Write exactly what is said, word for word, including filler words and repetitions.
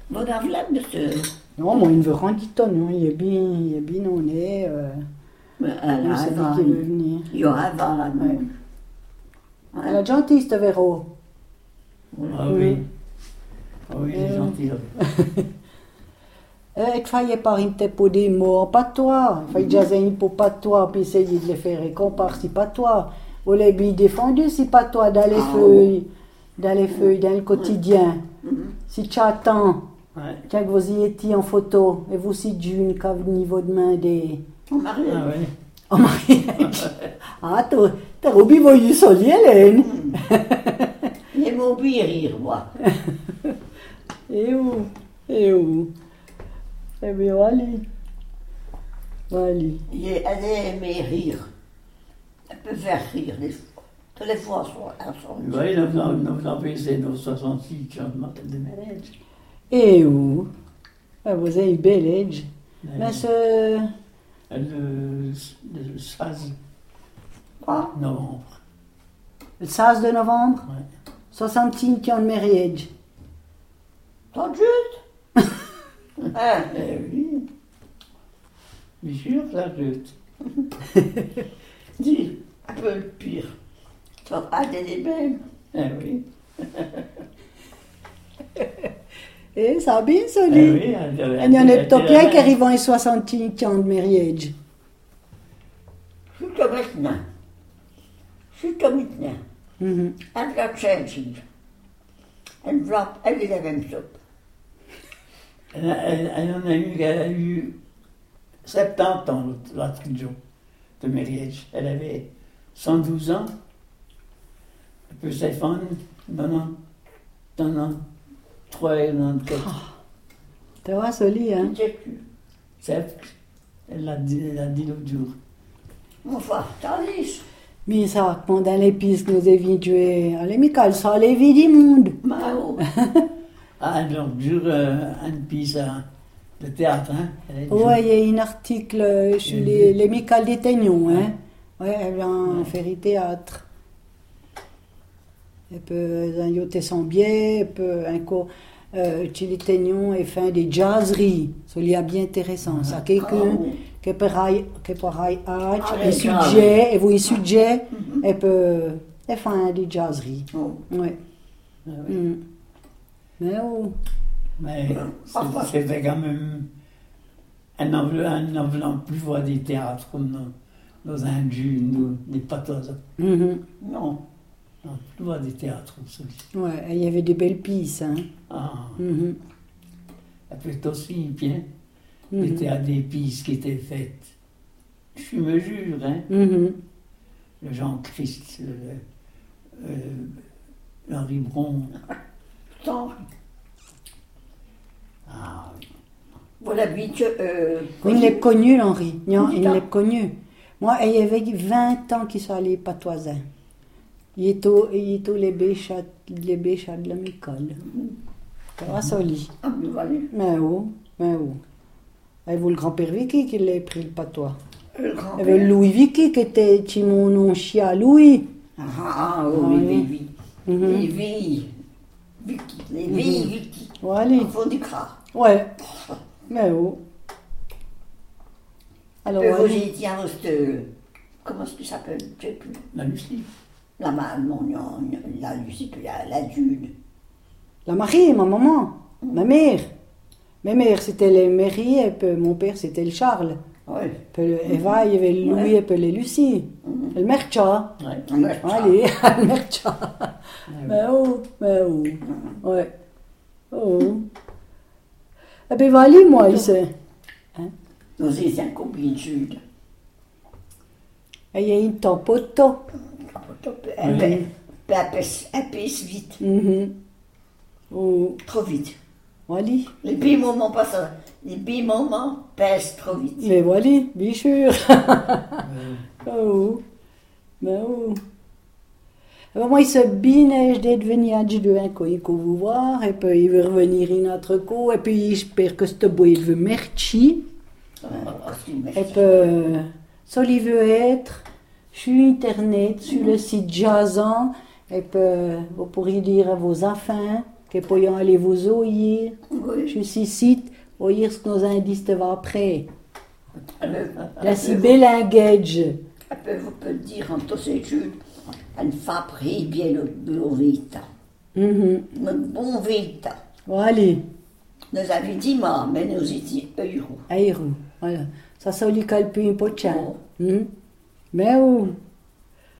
Bon enveloppe, monsieur. Non, moi, il ne veut rien du tout, non. Il est bien, il est bien, on est. Euh, Mais elle a c'est lui avant. qui veut venir. Il y aura avant là. Ouais. Elle est gentille, cette Véro. Ah oui. Ah oui, il est Euh. gentil. Euh, il fallait pas une pour des mots, pas toi. Il fallait déjà un pour pas toi, puis essayer de les faire comparer, si pas toi. Ou les billes défendues, si pas toi, dans les Ah, feuilles, dans les feuilles, dans le quotidien. Mhm. Si tu attends, Ouais. quand vous y étiez en photo, et vous si d'une qu'au niveau de main des. Mon mari. Ah oui. Oh mariage. Ah, toi, t'as oublié voyou solier, Hélène. Il m'a oublié rire, moi. Et où? Et où? Eh bien, allez. Allez. Il est- Elle a aimé rire. Elle peut faire rire des fois. Toutes les fois, elles sont. Oui, nous avons nous avons fait nos soixante-six qui ont demandé de mariage. Et où? Ah, vous avez une belle âge. Mais Le, ce. le seize Quoi? novembre. Le seize de novembre, Ouais. soixante-cinq ans de mariage. T'en jute? Hein? Eh oui. Bien sûr, la jute. Dis, un peu le pire. Tu vas pas aller les mêmes. Eh oui. Eh, ça a bien Eh sonné. oui. elle- elle- Il y en a elle- peut-être elle- bien elle- qui arrivent en soixante-cinq ans de mariage. Jusqu'à maintenant. Jusqu'à maintenant. Mhm. Elle va changer. Elle va, elle est la même chose. Elle, elle- elle en a eu, elle a eu soixante-dix ans, l'autre- l'autre jour, de mariage. Elle avait cent douze ans. Et puis Stéphane, quatre-vingt-treize, quatre-vingt-quatre. Tu vois, Soli, hein? Je sais plus. C'est elle l'a dit, elle l'a dit l'autre jour. Enfin, tandis. Mais ça, pendant les pistes, nous avions tué. Allez, Michael, ça, les vies du monde. Mao. Ah, l'autre jour, euh, une pièce euh, de théâtre, hein. Elle a dit, Ouais, il y a un article euh, sur Mhm. les, les Michael des Teignons, hein? Ouais, elle vient faire du théâtre. Elle peut, elle a son biais, elle peut, encore, euh, chez les Teignons, elle fait des jazzeries. Ça, il y a bien intéressant. Ça, quelqu'un Oh. qui peut railler, qui peut railler, Ah, un les sujet, et vous, un sujet, elle peut, elle fait des jazzeries. Oh. Ouais. ah oui. Mm. Mais oh. Mais c'est- Parfois. c'était quand même un enveloppe, un enveloppe plus voir des théâtres comme nos, nos Indus, nos, des patos. Mhm. Non. Non, plus voir des théâtres comme celui. Ouais, il y avait des belles pistes, hein. Ah, Mhm. et puis aussi bien, Mhm. il était à des pistes qui étaient faites. Je me jure, hein, Mhm. le Jean-Christ, le, euh, Henri Bron. Tant. Ah, Voilà, vite. Euh, Il l'a connu, Henri. Non, Dix il ans. l'a connu. Moi, il y avait vingt ans qu'il soit allé patoisin. Il est au, il est au les béchats, les béchats de la Micole. Ça va, Soli. Ah, mais voilà. Mais où? Mais où? Et vous, le grand-père Vicky, qui l'a pris le patois. Le Il y avait grand-père. Louis Vicky, qui était chez mon nom chia Louis. Ah, ah, oh, Oui. oui, oui, oui. Mhm. Les vies. Vicky. Les vies, Vicky. Voilà. Il faut du gras. Ouais. Mais où? Alors, Euh, vous allez. étiez à votre. Comment est-ce que ça s'appelle? Je sais plus. la Lucie. La ma- non, non, non, la Lucie, puis la, la Dune. La Marie, ma maman, ma mère. Ma mère, c'était les Marie, et puis mon père, c'était le Charles. Oui. Puis le Eva, il y avait Louis, Ouais. et puis les Lucie. Le Mercha. Ouais. Allez, le Mercha. Mais oh, mais oh. Ouais. Oh. Eh bien, allez, moi, il sait. Nous étions un copine sud. Et il y a une tempoto. Elle pèse- elle pèse- elle pèse vite. Mhm. Oh. Trop vite. Voilà. Les bons moments passent. Les bons moments pèsent trop vite. Mais voilà, bien sûr. Oh. Mais oh. Eh ben, moi, il se binège d'être venu à de un coup, il veut vous voir, et puis il veut revenir une autre coup, et puis j'espère que ce bois, il veut merci. Et puis, euh, ça, il veut être sur Internet, sur le site Jazzan, et puis, vous pourriez dire à vos enfants, que pourrions aller vous ouvrir. Oui. Je suis ici, ouvrir ce que nos indices te vont après. Elle La si belle engage. peut vous peut dire en tous ces études, une fabri bien le le vita. Mhm. Un bon vita. Bon, allez, Nous avions dit, mais nous étions euros. aïrou. Voilà. Ça, ça lui calpe un peu de chien. Mhm. Mais où?